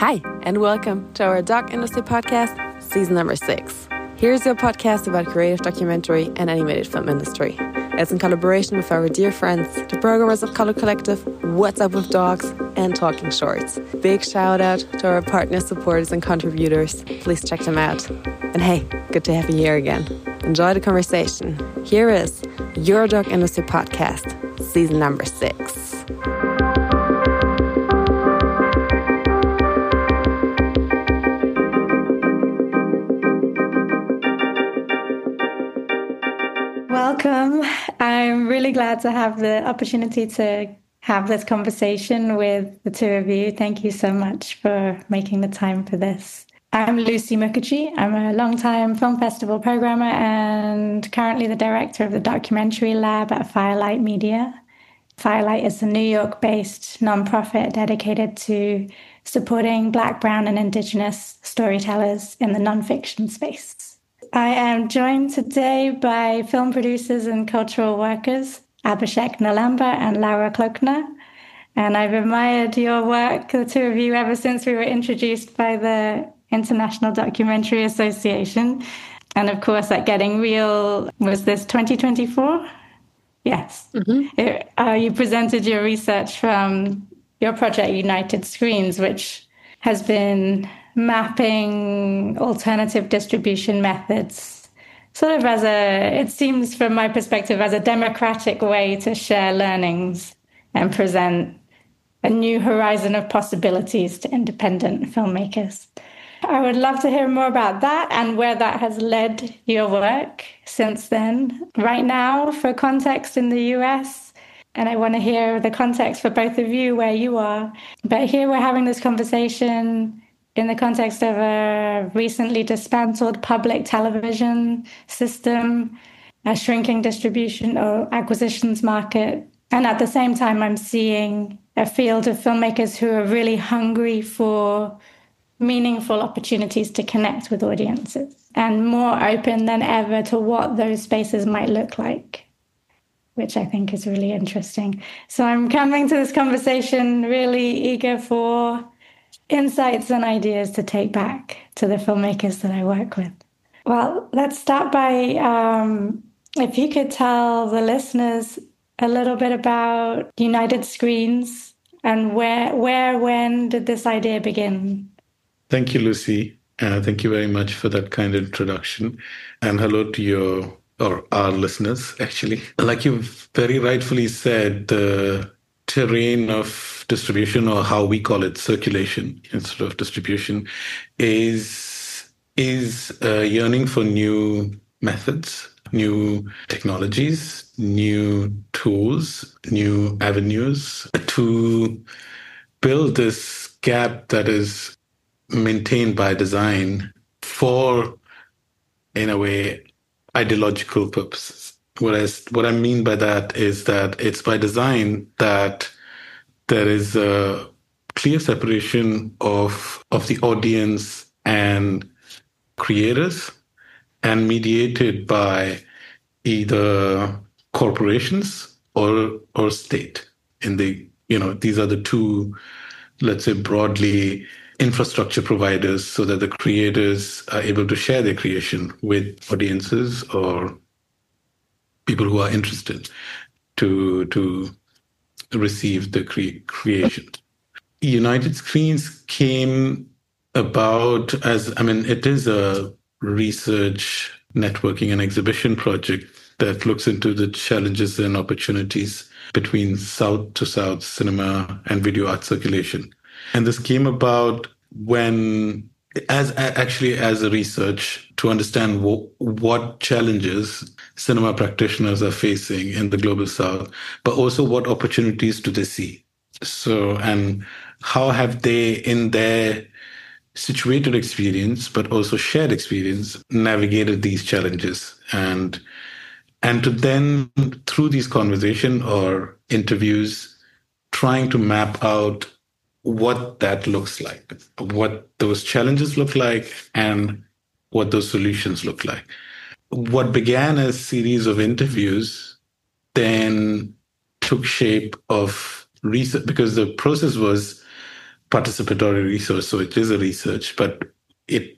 Hi, and welcome to our Doc Industry Podcast, season number 6. Here's your podcast about creative documentary and animated film industry. It's in collaboration with our dear friends, the programmers of Color Collective, What's Up with Dogs, and Talking Shorts. Big shout out to our partners, supporters, and contributors. Please check them out. And hey, good to have you here again. Enjoy the conversation. Here is your Doc Industry Podcast, season number 6. Welcome. I'm really glad to have the opportunity to have this conversation with the two of you. Thank you so much for making the time for this. I'm Lucy Mukherjee. I'm a longtime film festival programmer and currently the director of the documentary lab at Firelight Media. Firelight is a New York-based nonprofit dedicated to supporting Black, Brown, and Indigenous storytellers in the nonfiction space. I am joined today by film producers and cultural workers, Abhishek Nalamba and Laura Kloekner. And I've admired your work, the two of you, ever since we were introduced by the International Documentary Association. And of course, at Getting Real, was this 2024? Yes. Mm-hmm. You presented your research from your project, United Screens, which has been mapping alternative distribution methods, sort of it seems from my perspective, as a democratic way to share learnings and present a new horizon of possibilities to independent filmmakers. I would love to hear more about that and where that has led your work since then. Right now, for context in the US, and I want to hear the context for both of you, where you are. But here we're having this conversation in the context of a recently dismantled public television system, a shrinking distribution or acquisitions market. And at the same time, I'm seeing a field of filmmakers who are really hungry for meaningful opportunities to connect with audiences and more open than ever to what those spaces might look like, which I think is really interesting. So I'm coming to this conversation really eager for insights and ideas to take back to the filmmakers that I work with. Well, let's start by, if you could tell the listeners a little bit about United Screens and when did this idea begin? Thank you, Lucy. Thank you very much for that kind introduction. And hello to our listeners, actually. Like you very rightfully said, the terrain of distribution, or how we call it circulation instead of distribution, is yearning for new methods, new technologies, new tools, new avenues to build this gap that is maintained by design for, in a way, ideological purposes. What I mean by that is that it's by design that there is a clear separation of the audience and creators, and mediated by either corporations or state. These are the two, let's say broadly, infrastructure providers, so that the creators are able to share their creation with audiences or people who are interested to receive the creation. United Screens came about it is a research, networking, and exhibition project that looks into the challenges and opportunities between South to South cinema and video art circulation. And this came about as a research to understand what challenges cinema practitioners are facing in the global South, but also what opportunities do they see? So, and how have they, in their situated experience, but also shared experience, navigated these challenges? And to then, through these conversations or interviews, trying to map out what that looks like, what those challenges look like, and what those solutions look like. What began as a series of interviews then took shape of research, because the process was participatory research, so it is a research, but it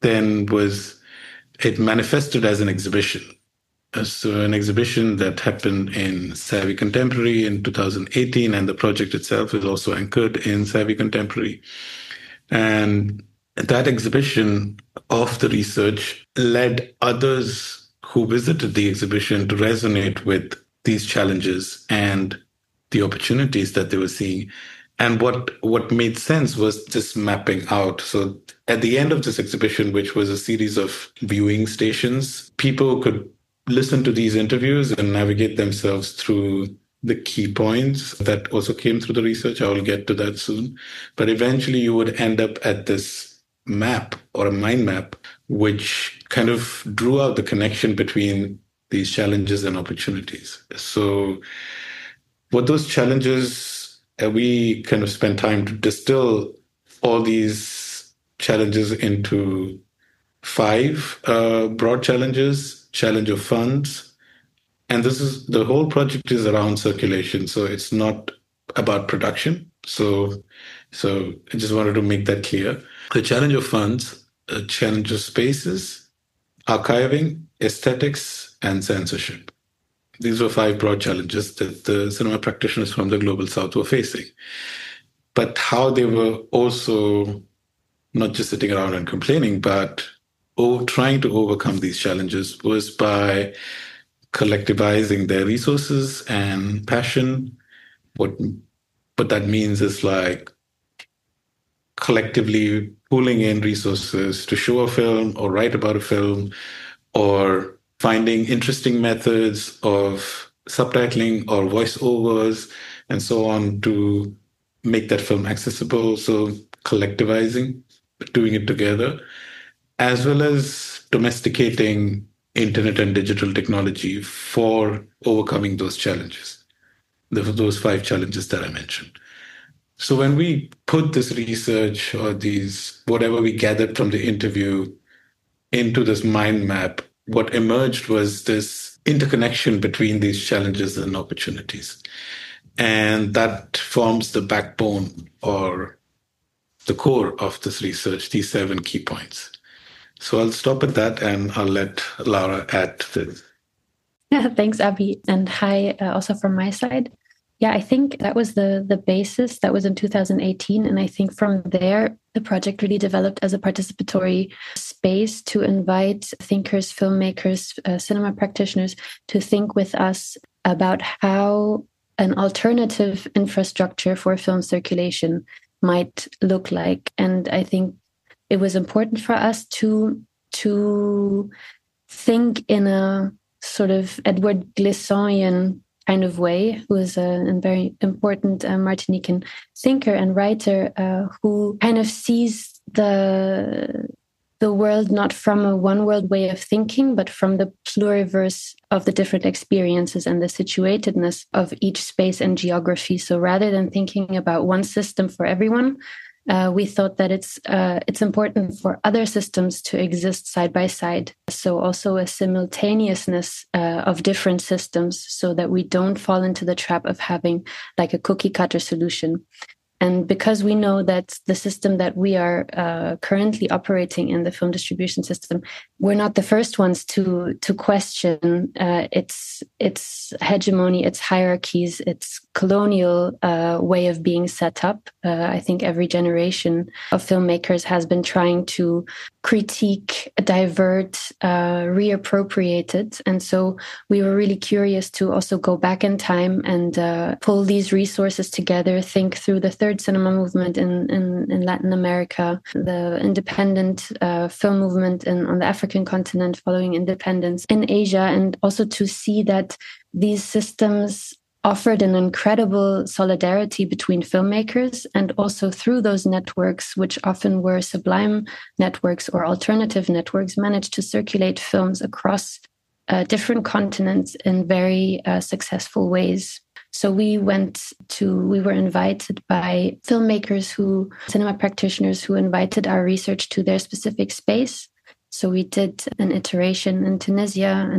manifested as an exhibition. So an exhibition that happened in Savvy Contemporary in 2018, and the project itself is also anchored in Savvy Contemporary. And that exhibition of the research led others who visited the exhibition to resonate with these challenges and the opportunities that they were seeing. And what made sense was just mapping out. So at the end of this exhibition, which was a series of viewing stations, people could listen to these interviews and navigate themselves through the key points that also came through the research. I will get to that soon. But eventually you would end up at this map or a mind map, which kind of drew out the connection between these challenges and opportunities. So what those challenges, we kind of spent time to distill all these challenges into 5 broad challenges. Challenge of funds. And the whole project is around circulation. So it's not about production. So I just wanted to make that clear. The challenge of funds, a challenge of spaces, archiving, aesthetics, and censorship. These were 5 broad challenges that the cinema practitioners from the Global South were facing. But how they were also not just sitting around and complaining, but trying to overcome these challenges was by collectivizing their resources and passion. What that means is like collectively pooling in resources to show a film or write about a film, or finding interesting methods of subtitling or voiceovers and so on to make that film accessible. So collectivizing, doing it together, as well as domesticating internet and digital technology for overcoming those challenges, those 5 challenges that I mentioned. So when we put this research or whatever we gathered from the interview into this mind map, what emerged was this interconnection between these challenges and opportunities. And that forms the backbone or the core of this research, these 7 key points. So I'll stop at that and I'll let Laura add to this. Yeah, thanks, Abhi. And hi, also from my side. Yeah, I think that was the basis. That was in 2018. And I think from there, the project really developed as a participatory space to invite thinkers, filmmakers, cinema practitioners to think with us about how an alternative infrastructure for film circulation might look like. And I think it was important for us to think in a sort of Edward Glissonian kind of way, who is a very important Martinican thinker and writer who kind of sees the world not from a one world way of thinking, but from the pluriverse of the different experiences and the situatedness of each space and geography. So rather than thinking about one system for everyone, we thought that it's important for other systems to exist side by side. So also a simultaneousness of different systems, so that we don't fall into the trap of having like a cookie cutter solution. And because we know that the system that we are currently operating in, the film distribution system, we're not the first ones to question its hegemony, its hierarchies, its colonial way of being set up. I think every generation of filmmakers has been trying to critique, divert, reappropriate it. And so we were really curious to also go back in time and pull these resources together, think through the third cinema movement in Latin America, the independent film movement on the African continent following independence in Asia, and also to see that these systems offered an incredible solidarity between filmmakers, and also through those networks, which often were sublime networks or alternative networks, managed to circulate films across different continents in very successful ways. So we were invited by filmmakers cinema practitioners who invited our research to their specific space. So we did an iteration in Tunisia and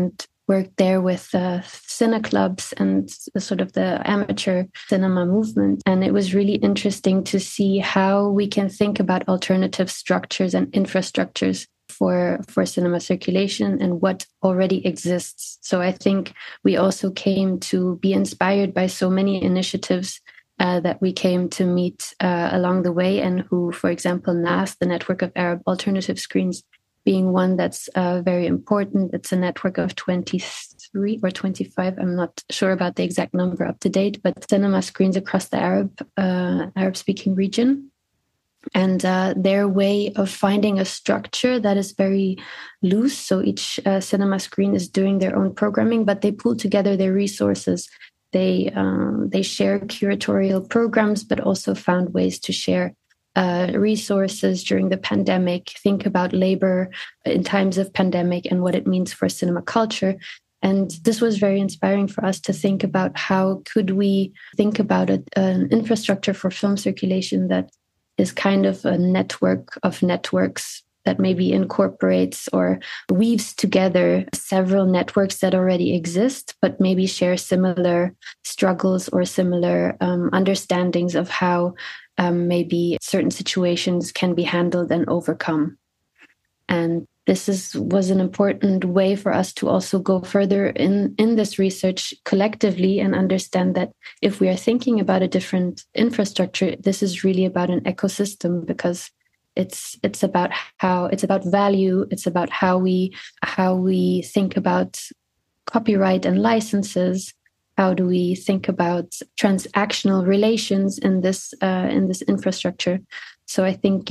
worked there with cine clubs and sort of the amateur cinema movement. And it was really interesting to see how we can think about alternative structures and infrastructures for cinema circulation and what already exists. So I think we also came to be inspired by so many initiatives that we came to meet along the way, and who, for example, NAS, the Network of Arab Alternative Screens, being one that's very important. It's a network of 23 or 25. I'm not sure about the exact number up to date, but cinema screens across the Arab-speaking region. And their way of finding a structure that is very loose. So each cinema screen is doing their own programming, but they pull together their resources. They share curatorial programs, but also found ways to share resources during the pandemic, think about labor in times of pandemic and what it means for cinema culture. And this was very inspiring for us to think about how could we think about an infrastructure for film circulation that is kind of a network of networks that maybe incorporates or weaves together several networks that already exist, but maybe share similar struggles or similar understandings of how maybe certain situations can be handled and overcome. And this was an important way for us to also go further in this research collectively and understand that if we are thinking about a different infrastructure, this is really about an ecosystem, because it's about value. It's about how we think about copyright and licenses. How do we think about transactional relations in this infrastructure? So I think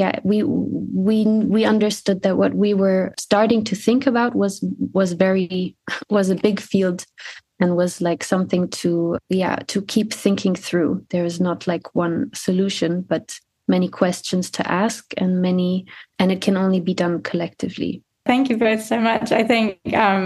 we understood that what we were starting to think about was a big field, and was like something to keep thinking through. There is not like one solution, but many questions to ask, and it can only be done collectively. Thank you both so much. I think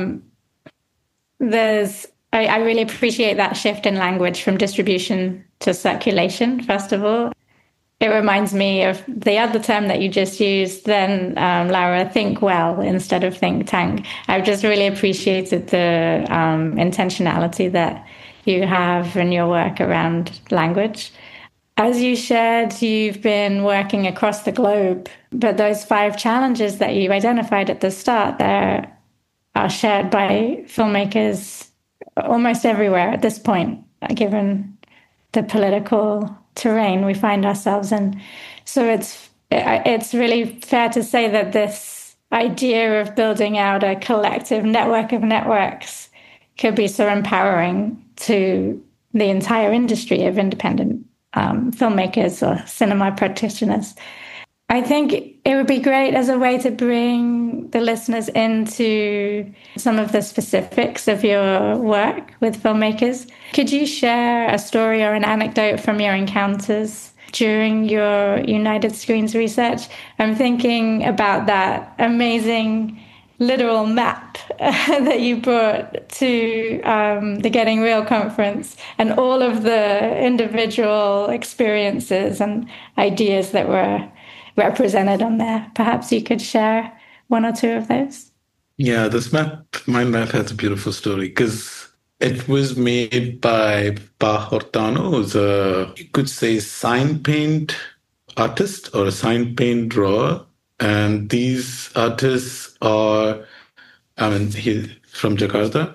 I really appreciate that shift in language from distribution to circulation, first of all. It reminds me of the other term that you just used then, Laura, think well instead of think tank. I've just really appreciated the intentionality that you have in your work around language. As you shared, you've been working across the globe, but those 5 challenges that you identified at the start there are shared by filmmakers almost everywhere at this point, given the political terrain we find ourselves in. So it's really fair to say that this idea of building out a collective network of networks could be so empowering to the entire industry of independent filmmakers or cinema practitioners. I think it would be great as a way to bring the listeners into some of the specifics of your work with filmmakers. Could you share a story or an anecdote from your encounters during your United Screens research? I'm thinking about that amazing literal map that you brought to the Getting Real conference, and all of the individual experiences and ideas that were represented on there. Perhaps you could share one or two of those. Yeah, this mind map has a beautiful story because it was made by Pa Hortano, who's you could say, sign paint artist or a sign paint drawer. And these artists are, he's from Jakarta.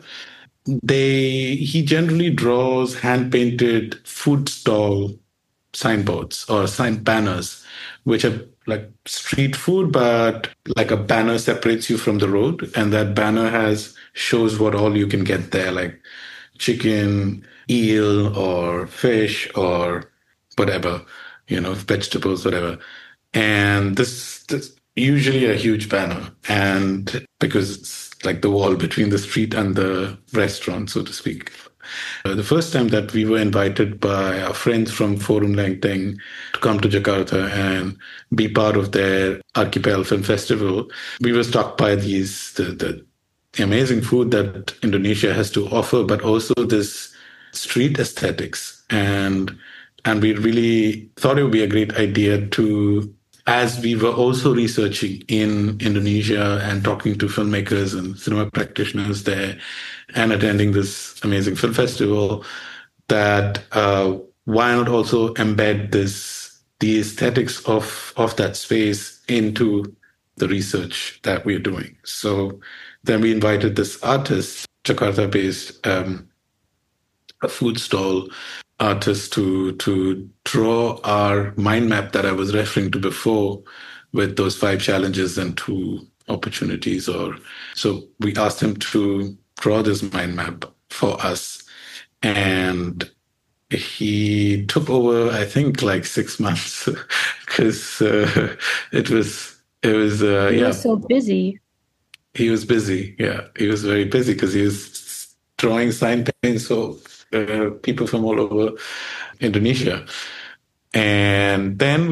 He generally draws hand-painted food stall signboards or sign banners, which are like street food, but like a banner separates you from the road, and that banner shows what all you can get there, like chicken, eel, or fish, or whatever, vegetables, whatever. And this usually a huge banner, and because it's like the wall between the street and the restaurant, so to speak. The first time that we were invited by our friends from Forum Lengteng to come to Jakarta and be part of their Archipel Film Festival, we were struck by the amazing food that Indonesia has to offer, but also this street aesthetics. And we really thought it would be a great idea to as we were also researching in Indonesia and talking to filmmakers and cinema practitioners there and attending this amazing film festival, that why not also embed the aesthetics of that space into the research that we're doing. So then we invited this artist, Jakarta-based, a food stall artist, to draw our mind map that I was referring to before, with those 5 challenges and 2 opportunities. So we asked him to draw this mind map for us, and he took over, I think, like 6 months, because it was he was so busy. He was busy. Yeah, he was very busy because he was drawing sign paintings for people from all over Indonesia. And then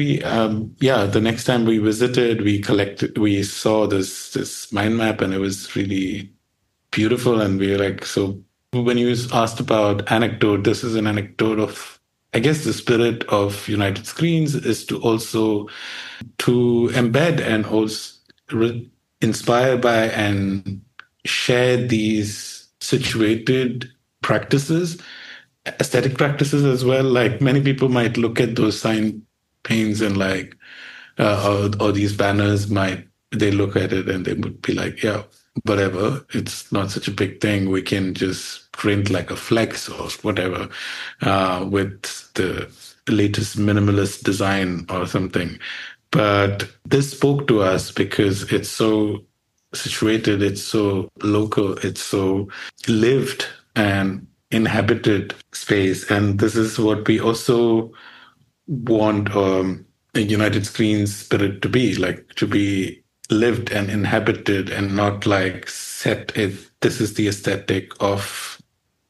the next time we visited, we saw this mind map, and it was really beautiful. And we were like, so when you asked about anecdote, this is an anecdote of, I guess, the spirit of United Screens is to also to embed and also inspire by and share these situated practices, aesthetic practices as well. Like, many people might look at those sign paints and like, or these banners they look at it and they would be like, yeah, whatever, it's not such a big thing. We can just print like a flex or whatever, with the latest minimalist design or something. But this spoke to us because it's so situated, it's so local, it's so lived and inhabited space. And this is what we also want a United Screens spirit to be, like, to be lived and inhabited, and not like set it, this is the aesthetic of,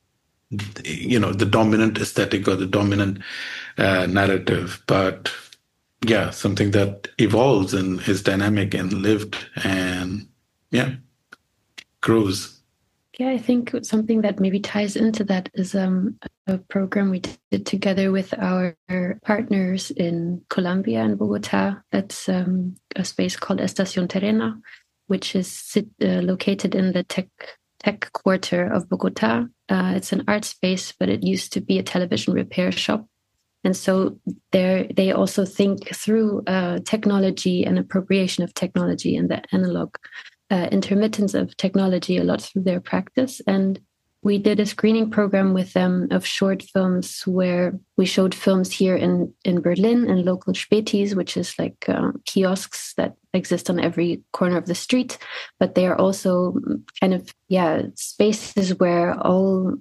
the dominant aesthetic or the dominant narrative, but yeah, something that evolves and is dynamic and lived and grows. Yeah, I think something that maybe ties into that is a program we did together with our partners in Colombia and Bogota. That's a space called Estación Terrena, which is located in the tech quarter of Bogota. It's an art space, but it used to be a television repair shop. And so they also think through technology and appropriation of technology and the analog intermittence of technology a lot through their practice. And we did a screening program with them of short films where we showed films here in Berlin in local Spätis, which is like kiosks that exist on every corner of the street. But they are also kind of, spaces where all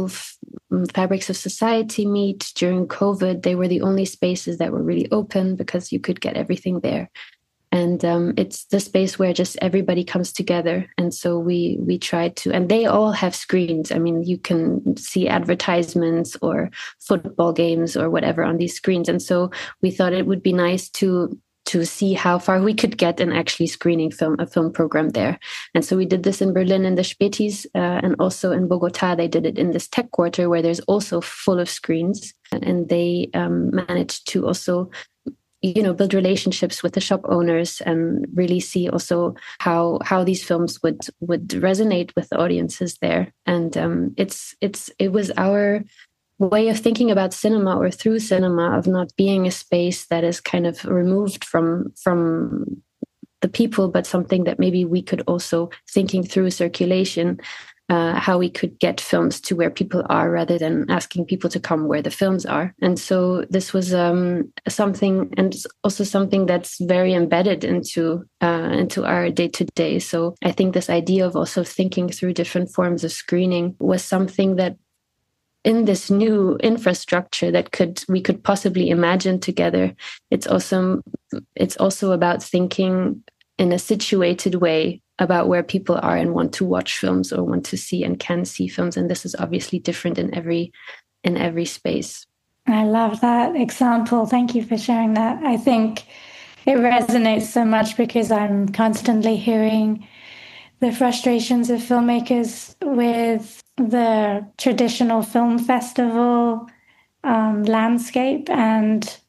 fabrics of society meet. During COVID, they were the only spaces that were really open because you could get everything there. And it's the space where just everybody comes together. And so we try to, and they all have screens. I mean, you can see advertisements or football games or whatever on these screens. And so we thought it would be nice to see how far we could get in actually screening a film program there. And so we did this in Berlin in the Spätis, and also in Bogota, they did it in this tech quarter where there's also full of screens. And they managed to also build relationships with the shop owners and really see also how these films would resonate with the audiences there. And it was our way of thinking about cinema, or through cinema, of not being a space that is kind of removed from the people, but something that maybe we could also, thinking through circulation, how we could get films to where people are rather than asking people to come where the films are. And so this was something, and also something that's very embedded into our day-to-day. So I think this idea of also thinking through different forms of screening was something that, in this new infrastructure that we could possibly imagine together, it's also about thinking in a situated way about where people are and want to watch films or want to see and can see films. And this is obviously different in every space. I love that example. Thank you for sharing that. I think it resonates so much because I'm constantly hearing the frustrations of filmmakers with the traditional film festival landscape, and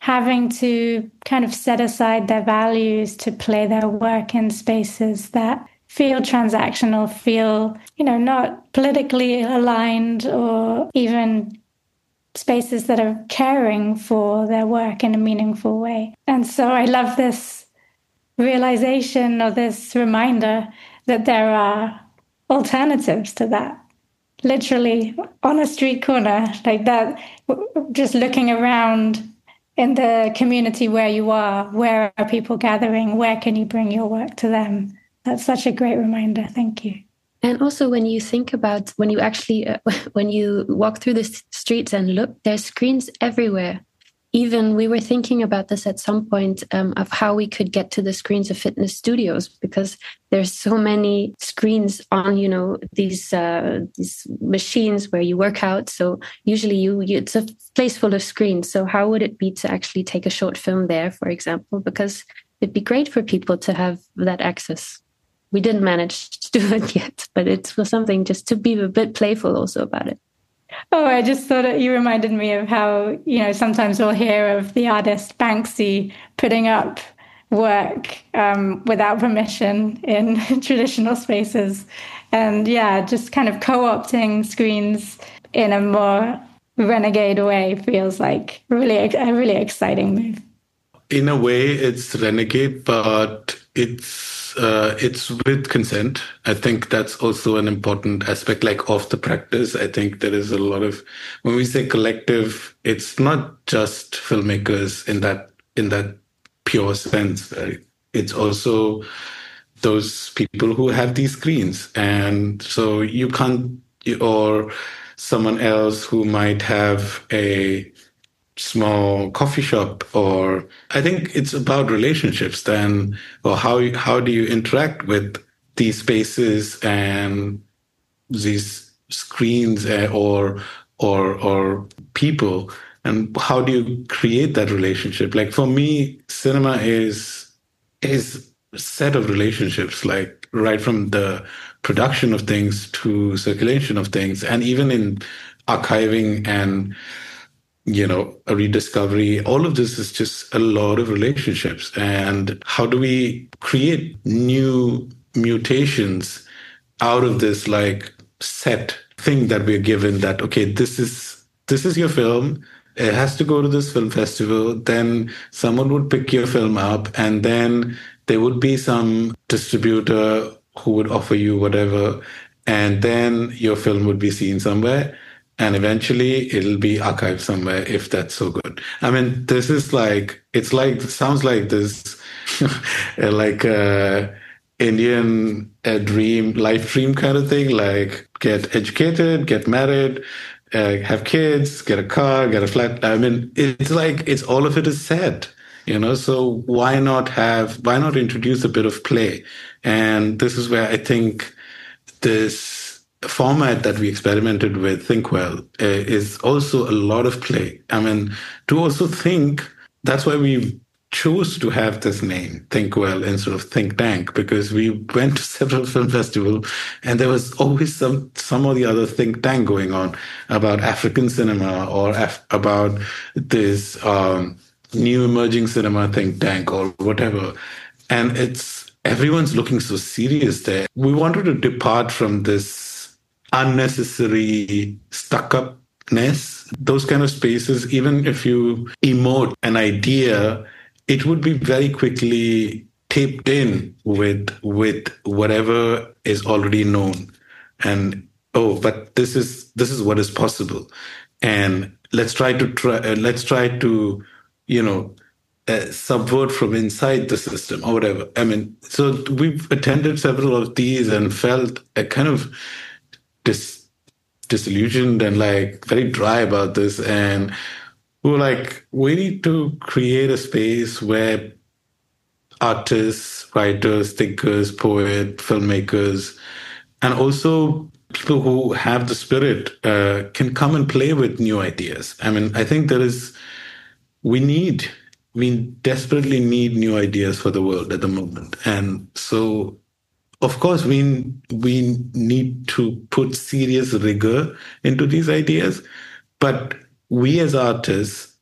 having to kind of set aside their values to play their work in spaces that feel transactional, feel, not politically aligned, or even spaces that are caring for their work in a meaningful way. And so I love this realization, or this reminder, that there are alternatives to that. Literally on a street corner like that, just looking around in the community where you are, where are people gathering? Where can you bring your work to them? That's such a great reminder. Thank you. And also when you think about, when you actually, when you walk through the streets and look, there's screens everywhere. Even we were thinking about this at some point, of how we could get to the screens of fitness studios, because there's so many screens on, these machines where you work out. So usually it's a place full of screens. So how would it be to actually take a short film there, for example? Because it'd be great for people to have that access. We didn't manage to do it yet, but it was something just to be a bit playful also about it. Oh, I just thought you reminded me of how, sometimes we'll hear of the artist Banksy putting up work without permission in traditional spaces. And just kind of co-opting screens in a more renegade way feels like a really exciting move. In a way, it's renegade, but it's with consent. I think that's also an important aspect, of the practice. I think there is a lot of, when we say collective, it's not just filmmakers in that pure sense. Right? It's also those people who have these screens, and so you can't, or someone else who might have a small coffee shop, or I think it's about relationships then, or how do you interact with these spaces and these screens, or people, and how do you create that relationship? For me, cinema is a set of relationships, right from the production of things to circulation of things, and even in archiving and a rediscovery. All of this is just a lot of relationships. And how do we create new mutations out of this set thing that we're given, that, okay, this is your film. It has to go to this film festival. Then someone would pick your film up, and then there would be some distributor who would offer you whatever. And then your film would be seen somewhere. And eventually it'll be archived somewhere, if that's so good. I mean, this is sounds like this, Indian life dream kind of thing, get educated, get married, have kids, get a car, get a flat. I mean, it's all of it is set, so why not introduce a bit of play? And this is where I think this format that we experimented with, Think Well, is also a lot of play. I mean, to also think, that's why we chose to have this name, Think Well, instead of Think Tank, because we went to several film festivals and there was always some or the other think tank going on about African cinema, or about this new emerging cinema think tank, or whatever. And everyone's looking so serious there. We wanted to depart from this unnecessary stuck-upness, those kind of spaces. Even if you emote an idea, it would be very quickly taped in with whatever is already known. And but this is what is possible, and let's try to subvert from inside the system, or whatever. I mean, so we've attended several of these and felt a kind of disillusioned and very dry about this. And we were we need to create a space where artists, writers, thinkers, poets, filmmakers, and also people who have the spirit can come and play with new ideas. I mean, I think we desperately need new ideas for the world at the moment. And so, of course, we need to put serious rigor into these ideas, but we as artists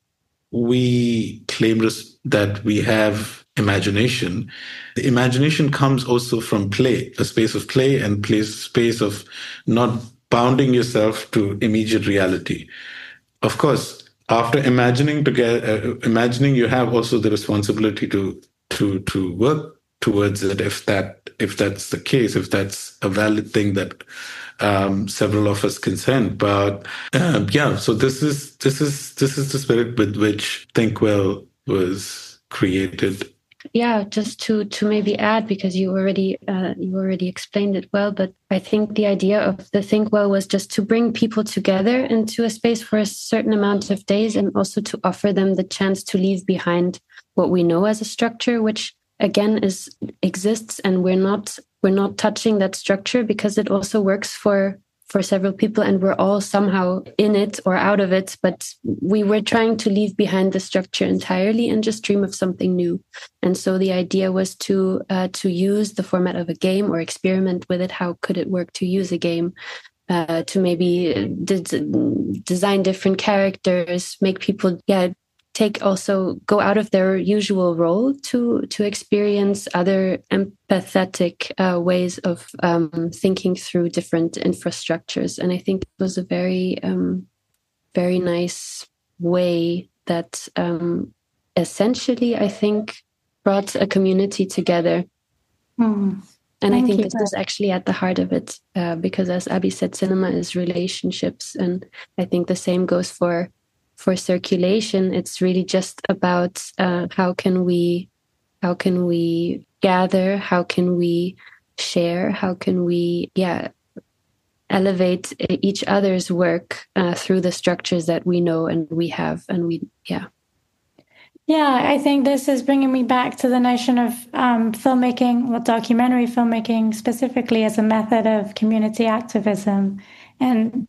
we claim that we have imagination, the imagination comes also from play, a space of play and space of not bounding yourself to immediate reality. Of course, after imagining together, imagining, you have also the responsibility to work towards it. If that's the case, if that's a valid thing that several of us consent. But so this is the spirit with which Think Well was created. Yeah, just to maybe add, because you already explained it well, but I think the idea of the Think Well was just to bring people together into a space for a certain amount of days, and also to offer them the chance to leave behind what we know as a structure, which again exists, and we're not touching that structure because it also works for several people, and we're all somehow in it or out of it, but we were trying to leave behind the structure entirely and just dream of something new. And so the idea was to use the format of a game or experiment with it. How could it work to use a game to maybe design different characters, make people go out of their usual role to experience other empathetic ways of thinking through different infrastructures. And I think it was a very, very nice way that essentially, I think, brought a community together. And I think this is actually at the heart of it, because as Abby said, cinema is relationships. And I think the same goes for circulation. It's really just about how can we gather, how can we share, how can we elevate each other's work through the structures that we know and we have, and I think this is bringing me back to the notion of filmmaking, or documentary filmmaking specifically, as a method of community activism. And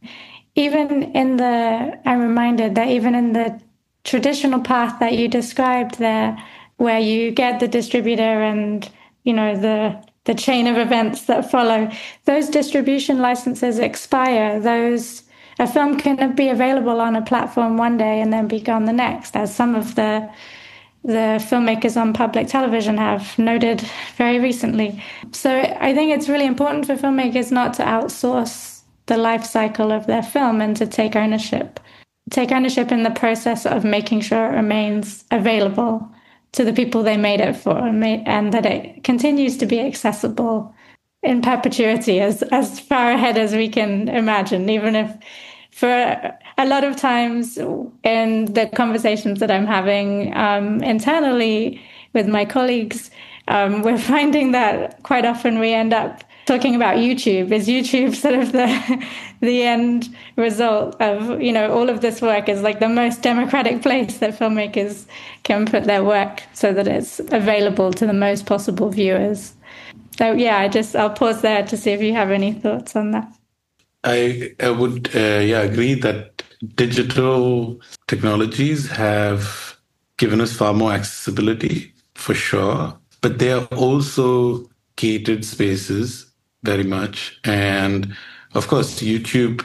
I'm reminded that even in the traditional path that you described there, where you get the distributor and, the chain of events that follow, those distribution licenses expire. A film can be available on a platform one day and then be gone the next, as some of the filmmakers on public television have noted very recently. So I think it's really important for filmmakers not to outsource the life cycle of their film, and to take ownership in the process of making sure it remains available to the people they made it for, and that it continues to be accessible in perpetuity, as far ahead as we can imagine, even if for a lot of times in the conversations that I'm having internally with my colleagues, we're finding that quite often we end up talking about YouTube. Is YouTube sort of the end result of, all of this work, is like the most democratic place that filmmakers can put their work so that it's available to the most possible viewers. So I'll pause there to see if you have any thoughts on that. I would agree that digital technologies have given us far more accessibility, for sure, but they are also gated spaces very much. And of course, YouTube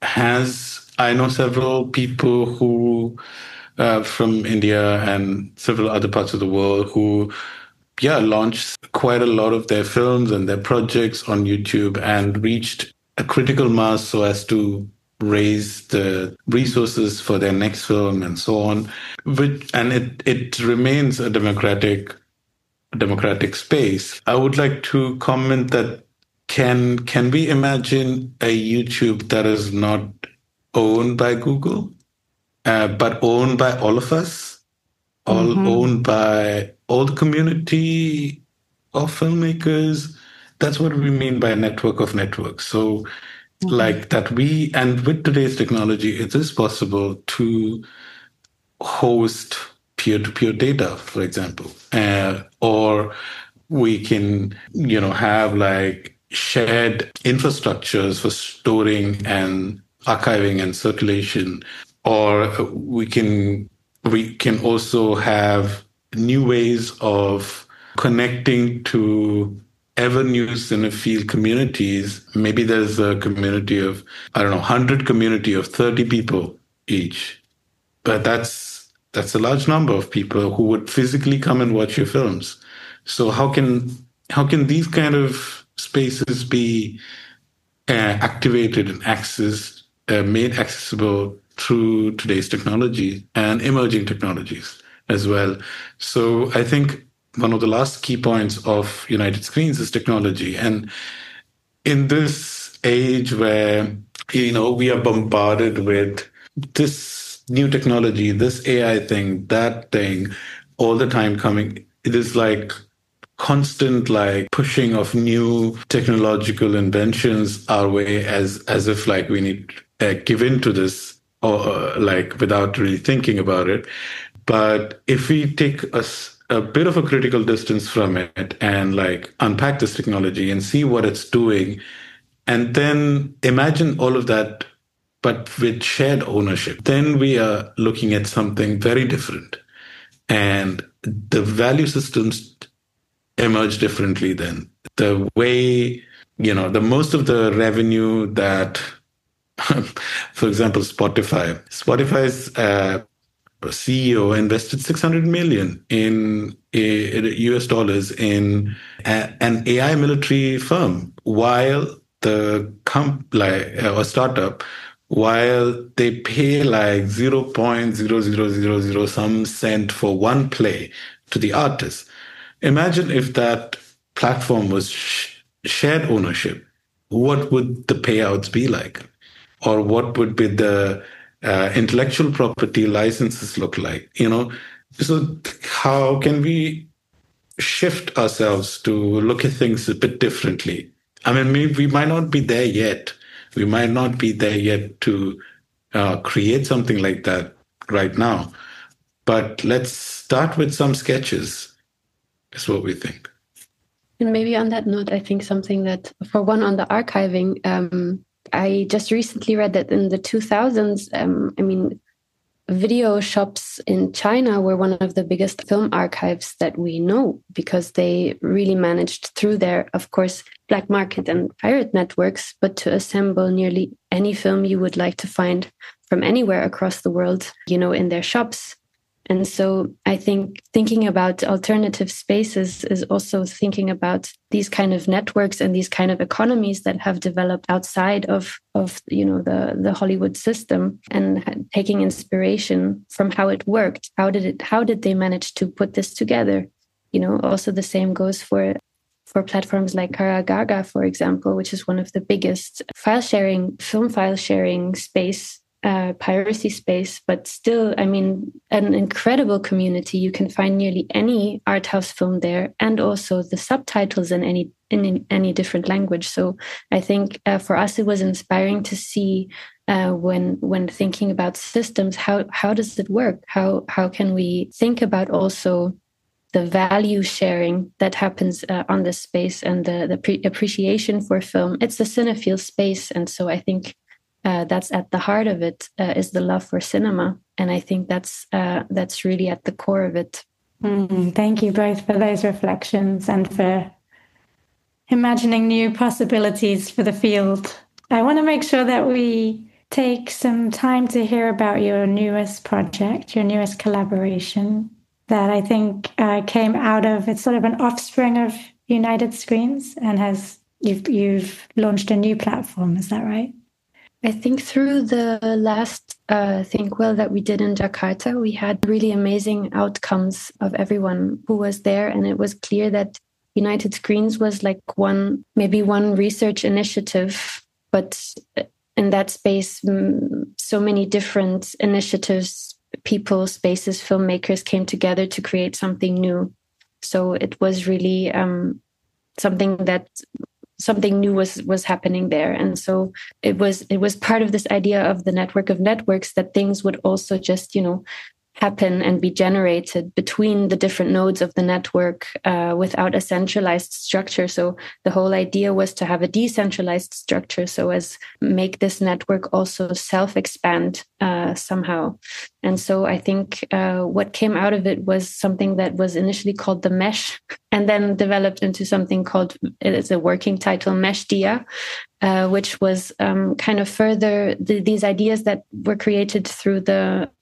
I know several people who from India and several other parts of the world who launched quite a lot of their films and their projects on YouTube and reached a critical mass so as to raise the resources for their next film and so on. And it remains a democratic space. I would like to comment that can we imagine a YouTube that is not owned by Google, but owned by all of us, owned by all the community of filmmakers? That's what we mean by a network of networks. So like that and with today's technology, it is possible to host peer-to-peer data, for example, or we can, have like shared infrastructures for storing and archiving and circulation, or we can also have new ways of connecting to ever new cinephile communities. Maybe there's a community of, 100 community of 30 people each, but that's That's a large number of people who would physically come and watch your films. So how can these kind of spaces be activated and accessed, made accessible through today's technology and emerging technologies as well? So I think one of the last key points of United Screens is technology. And in this age where, we are bombarded with this new technology, this AI thing, that thing, all the time coming, it is like constant pushing of new technological inventions our way as if we need to give in to this or without really thinking about it. But if we take a bit of a critical distance from it and unpack this technology and see what it's doing, and then imagine all of that, but with shared ownership, then we are looking at something very different. And the value systems emerge differently then. The way, the most of the revenue that, for example, Spotify's CEO invested $600 million in US dollars in an AI military firm, while the startup, while they pay 0.0000 some cent for one play to the artist. Imagine if that platform was shared ownership. What would the payouts be like? Or what would be the intellectual property licenses look like? So how can we shift ourselves to look at things a bit differently? I mean, we might not be there yet. We might not be there yet to create something like that right now. But let's start with some sketches. Is what we think. And maybe on that note, I think something that, for one, on the archiving, I just recently read that in the 2000s, video shops in China were one of the biggest film archives that we know, because they really managed, through their, of course, black market and pirate networks, but to assemble nearly any film you would like to find from anywhere across the world, in their shops. And so I think thinking about alternative spaces is also thinking about these kind of networks and these kind of economies that have developed outside of the Hollywood system, and taking inspiration from how it worked. How did they manage to put this together? Also the same goes for platforms like Karagaga, for example, which is one of the biggest film file sharing space, piracy space, but still, an incredible community. You can find nearly any art house film there, and also the subtitles in any different language. So I think for us it was inspiring to see when thinking about systems, how does it work? How can we think about also the value sharing that happens on this space, and the appreciation for film. It's a cinephile space, and so I think that's at the heart of it, is the love for cinema. And I think that's really at the core of it. Thank you both for those reflections and for imagining new possibilities for the field. I want to make sure that we take some time to hear about your newest project, your newest collaboration that I think came out of, it's sort of an offspring of United Screens, and you've launched a new platform. Is that right? I think through the last ThinkWell that we did in Jakarta, we had really amazing outcomes of everyone who was there. And it was clear that United Screens was like one research initiative, but in that space, so many different initiatives, people, spaces, filmmakers came together to create something new. So it was really something new was happening there. And so it was part of this idea of the network of networks, that things would also just, happen and be generated between the different nodes of the network without a centralized structure. So the whole idea was to have a decentralized structure, so as make this network also self-expand somehow. And so I think what came out of it was something that was initially called the Mesh, and then developed into something called, it's a working title, Meshdia, which was kind of further these ideas that were created through the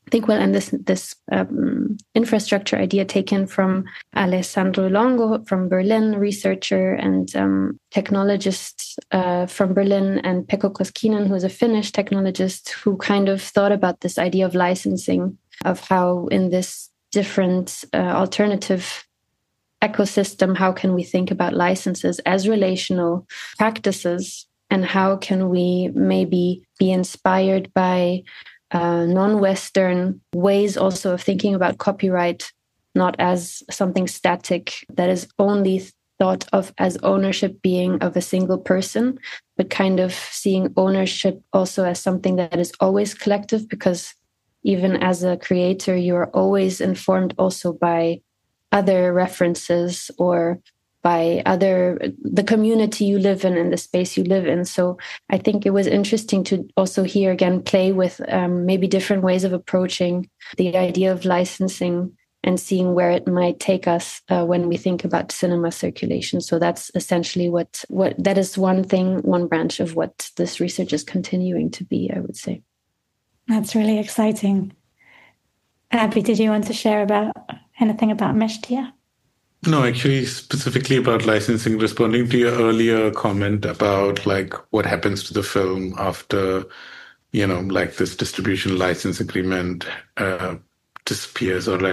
I think we'll end this infrastructure idea taken from Alessandro Longo from Berlin, researcher and technologist from Berlin, and Pekka Koskinen, who is a Finnish technologist, who kind of thought about this idea of licensing, of how in this different alternative ecosystem, how can we think about licenses as relational practices, and how can we maybe be inspired by non-Western ways also of thinking about copyright, not as something static that is only thought of as ownership being of a single person, but kind of seeing ownership also as something that is always collective, because even as a creator, you're always informed also by other references or by the community you live in and the space you live in. So I think it was interesting to also here again play with maybe different ways of approaching the idea of licensing and seeing where it might take us when we think about cinema circulation. So that's essentially what that is one branch of what this research is continuing to be, I would say. That's really exciting. Abby, did you want to share about anything about Meshtia? No, actually, specifically about licensing, responding to your earlier comment about like what happens to the film after, like this distribution license agreement disappears, or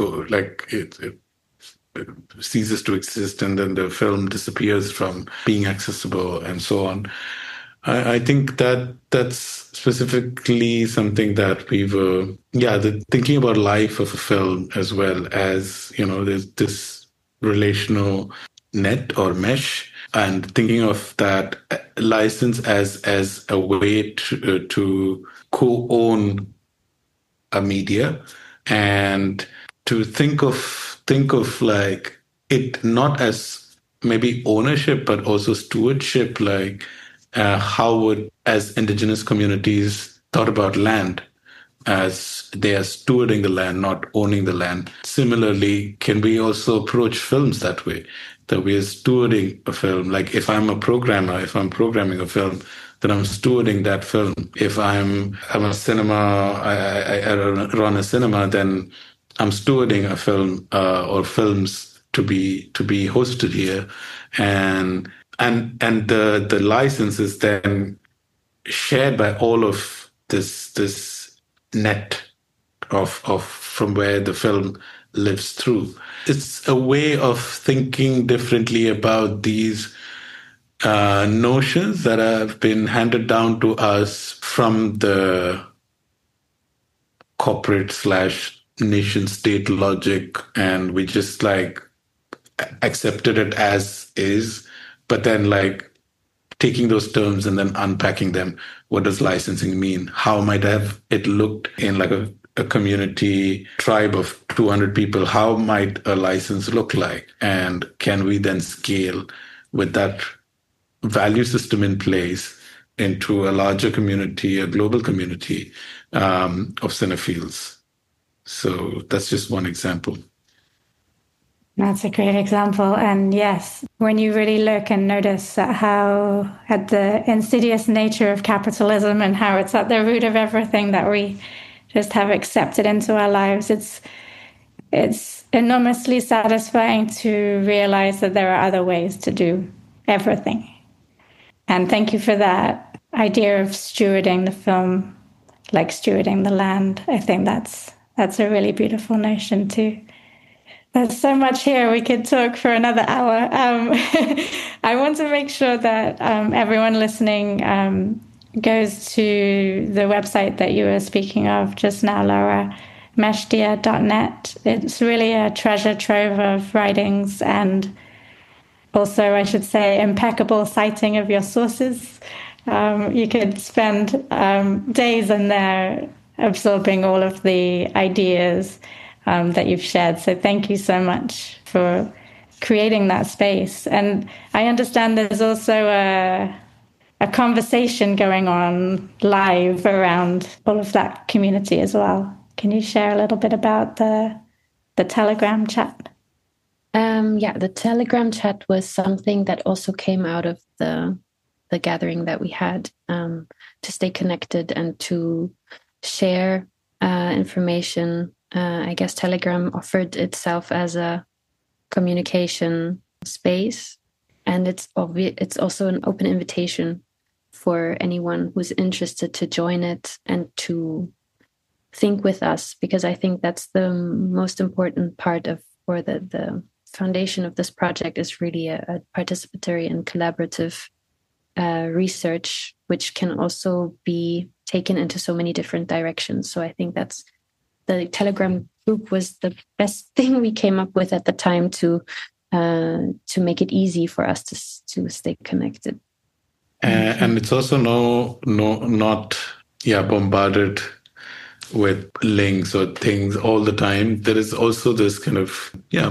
it ceases to exist, and then the film disappears from being accessible and so on. I think that's specifically something that we were, thinking about life of a film as well as, there's this relational net or mesh, and thinking of that license as a way to co-own a media, and to think of like it not as maybe ownership but also stewardship, like how would as indigenous communities thought about land as they are stewarding the land, not owning the land. Similarly, can we also approach films that way? That we are stewarding a film. Like if I'm a programmer, if I'm programming a film, then I'm stewarding that film. If I'm a cinema, I run a cinema, then I'm stewarding a film or films to be hosted here, and the license is then shared by all of this net of from where the film lives through. It's a way of thinking differently about these notions that have been handed down to us from the corporate / nation state logic, and we just like accepted it as is, but then like taking those terms and then unpacking them. What does licensing mean? How might have it looked in like a community tribe of 200 people? How might a license look like? And can we then scale with that value system in place into a larger community, a global community of cinephiles? So that's just one example. That's a great example. And yes, when you really look and notice at the insidious nature of capitalism and how it's at the root of everything that we just have accepted into our lives, it's enormously satisfying to realize that there are other ways to do everything. And thank you for that idea of stewarding the film, like stewarding the land. I think that's a really beautiful notion too. There's so much here. We could talk for another hour. I want to make sure that everyone listening goes to the website that you were speaking of just now, Laura, meshtia.net. It's really a treasure trove of writings and also, I should say, impeccable citing of your sources. You could spend days in there absorbing all of the ideas that you've shared. So thank you so much for creating that space. And I understand there's also a conversation going on live around all of that community as well. Can you share a little bit about the Telegram chat? The Telegram chat was something that also came out of the gathering that we had to stay connected and to share information. I guess Telegram offered itself as a communication space, and it's also an open invitation for anyone who's interested to join it and to think with us, because I think that's the most important part of, or the foundation of this project is really a participatory and collaborative research, which can also be taken into so many different directions. So I think that's the Telegram group was the best thing we came up with at the time to make it easy for us to stay connected. And it's also not bombarded with links or things all the time. There is also this kind of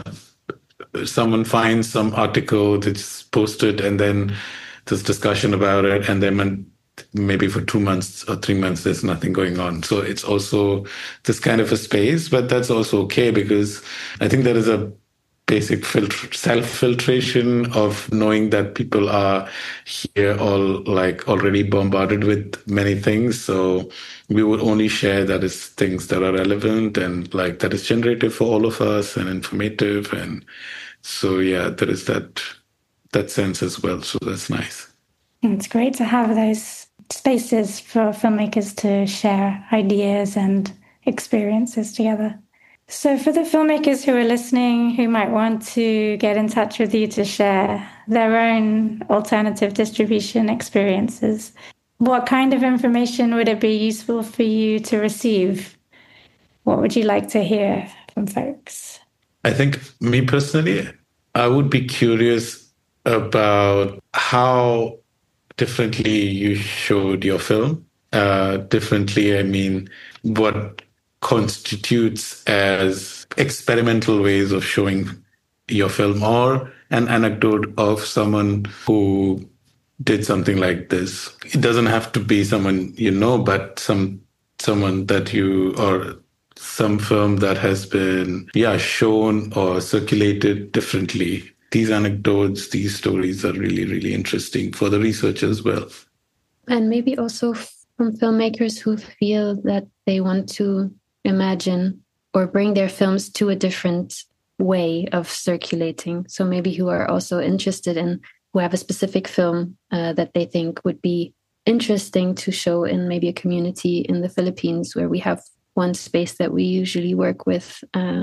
someone finds some article that's posted, and then there's discussion about it, and then maybe for 2 months or 3 months there's nothing going on. So it's also this kind of a space, but that's also okay, because I think there is a basic self-filtration of knowing that people are here all like already bombarded with many things. So we would only share that is things that are relevant and like that is generative for all of us and informative. And so, there is that sense as well. So that's nice. It's great to have those spaces for filmmakers to share ideas and experiences together. So for the filmmakers who are listening, who might want to get in touch with you to share their own alternative distribution experiences, what kind of information would it be useful for you to receive? What would you like to hear from folks? I think, me personally, I would be curious about how differently you showed your film. Differently, I mean, what constitutes as experimental ways of showing your film, or an anecdote of someone who did something like this. It doesn't have to be someone you know, but someone that you, or some film that has been shown or circulated differently. These anecdotes, these stories are really, really interesting for the research as well. And maybe also from filmmakers who feel that they want to imagine or bring their films to a different way of circulating. So maybe who are also interested in, who have a specific film that they think would be interesting to show in maybe a community in the Philippines, where we have one space that we usually work with,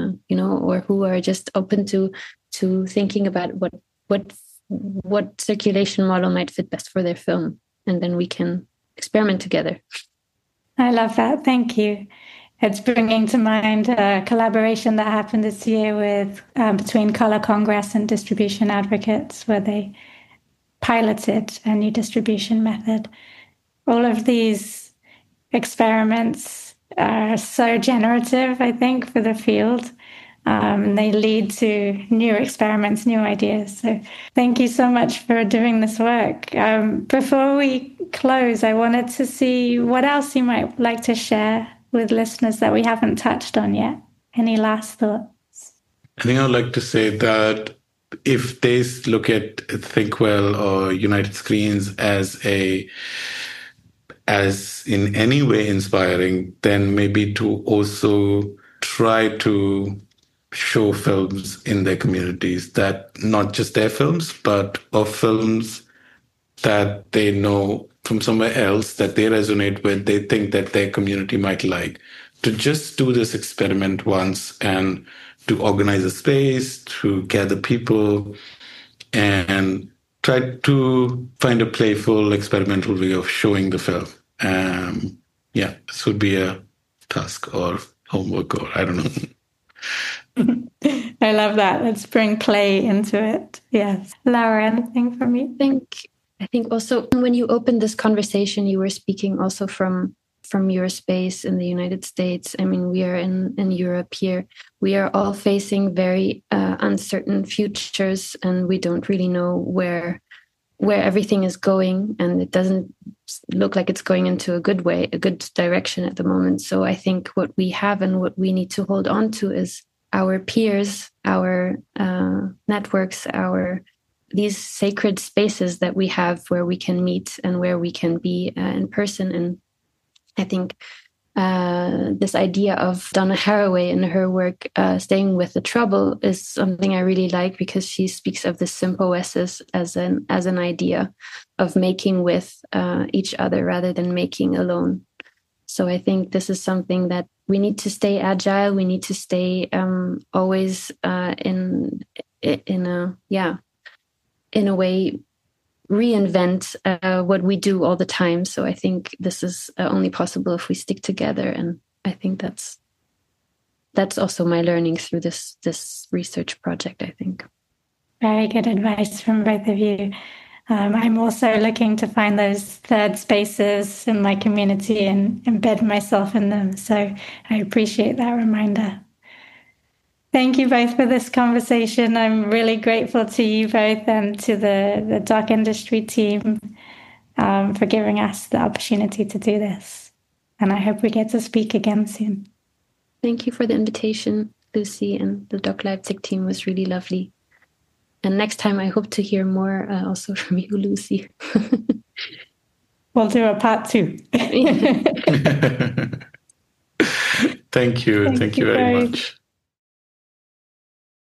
or who are just open to thinking about what circulation model might fit best for their film, and then we can experiment together. I love that. Thank you. It's bringing to mind a collaboration that happened this year with between Color Congress and Distribution Advocates, where they piloted a new distribution method. All of these experiments are so generative, I think, for the field. They lead to new experiments, new ideas. So thank you so much for doing this work. Before we close, I wanted to see what else you might like to share with listeners that we haven't touched on yet. Any last thoughts? I think I would like to say that if they look at ThinkWell or United Screens as in any way inspiring, then maybe to also try to show films in their communities, that not just their films, but of films that they know from somewhere else that they resonate with, they think that their community might like. To just do this experiment once and to organize a space, to gather people, and try to find a playful, experimental way of showing the film. This would be a task or homework, or I don't know. I love that. Let's bring play into it. Yes. Laura, anything from you? I think also when you opened this conversation, you were speaking also from your space in the United States. I mean, we are in Europe here. We are all facing very uncertain futures, and we don't really know where everything is going, and it doesn't look like it's going into a good direction at the moment. So I think what we have and what we need to hold on to is our peers, our networks, these sacred spaces that we have where we can meet and where we can be in person. And I think this idea of Donna Haraway in her work, Staying with the Trouble, is something I really like, because she speaks of the symbiosis as an idea of making with each other rather than making alone. So I think this is something that we need to stay agile. We need to stay always in a way reinvent what we do all the time. So I think this is only possible if we stick together, and I think that's also my learning through this research project, I think. Very good advice from both of you. I'm also looking to find those third spaces in my community and embed myself in them. So I appreciate that reminder. Thank you both for this conversation. I'm really grateful to you both and to the Doc Industry team for giving us the opportunity to do this. And I hope we get to speak again soon. Thank you for the invitation, Lucy, and the Doc Leipzig team was really lovely. And next time I hope to hear more also from you, Lucy. We'll do a part 2. Thank you. Thank you very much.